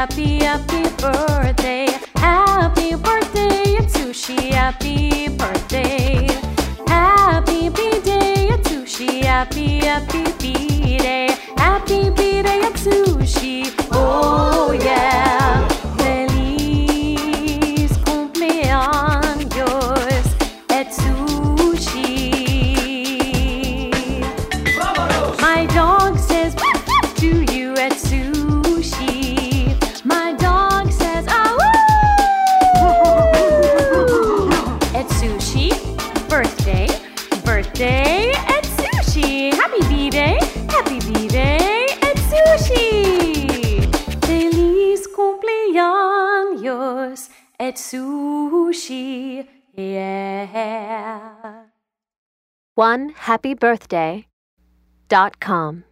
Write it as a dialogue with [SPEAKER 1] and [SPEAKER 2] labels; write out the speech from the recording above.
[SPEAKER 1] happy, happy birthday. Happy birthday, Atsushi, happy birthday. Happy B-Day, Atsushi, happy, happy B-Day. Happy B-Day, Atsushi, oh yeah. Feliz cumpleaños, Atsushi. My dog says to you, Atsushi. My dog says, ah, woo! Atsushi, birthday, birthday, Atsushi. Happy B-Day, happy B-Day, Atsushi. Feliz cumpleaños, Atsushi, yeah.
[SPEAKER 2] OneHappyBirthday.com